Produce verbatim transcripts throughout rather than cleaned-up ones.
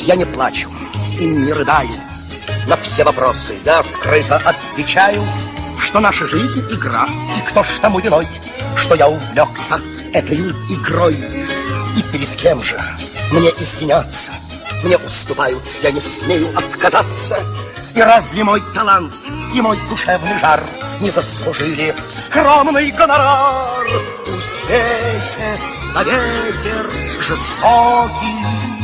Я не плачу и не рыдаю. На все вопросы я открыто отвечаю, что наша жизнь — игра, и кто ж тому виной, что я увлекся этой игрой. И перед кем же мне извиняться? Мне уступают, я не смею отказаться. И разве мой талант и мой душевный жар не заслужили скромный гонорар? Пусть ветер на ветер жестокий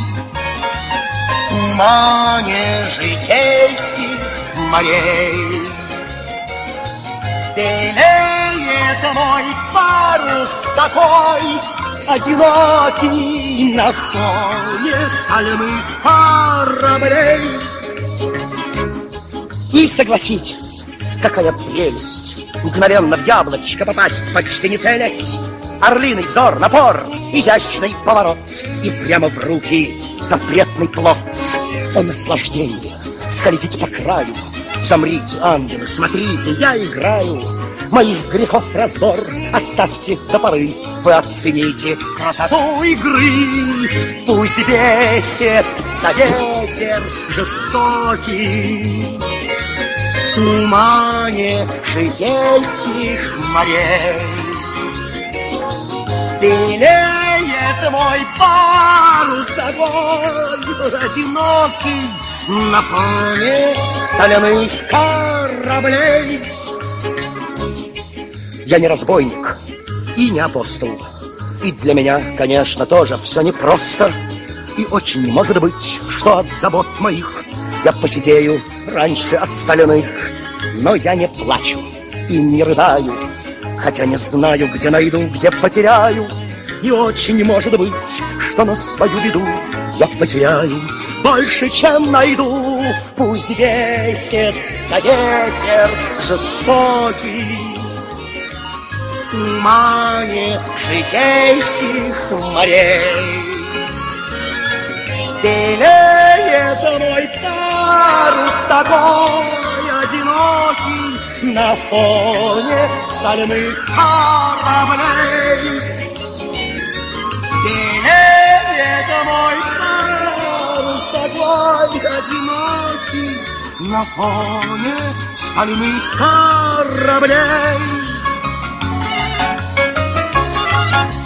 в тумане житейских морей белеет мой парус такой, одинокий на фоне стальных кораблей. И согласитесь, какая прелесть мгновенно в яблочко попасть, почти не целясь. Орлиный взор, напор, изящный поворот, и прямо в руки запретный плод. О, наслаждение, скользите по краю. Замрите, ангелы, смотрите, я играю. Моих грехов разбор оставьте до поры. Вы оцените красоту игры. Пусть бесит на ветер жестокий в тумане житейских морей. Белеет мой парус такой одинокий на фоне стальных кораблей. Я не разбойник и не апостол, и для меня, конечно, тоже все непросто. И очень может быть, что от забот моих я посидею раньше остальных. Но я не плачу и не рыдаю, хотя не знаю, где найду, где потеряю. И очень может быть, что на свою беду я потеряю больше, чем найду. Пусть весит ветер жестокий в тумане житейских морей. Белеет мой парус такой одинокий на фоне стальных кораблей. Белеет мой парус такой одинокий на фоне стальных кораблей.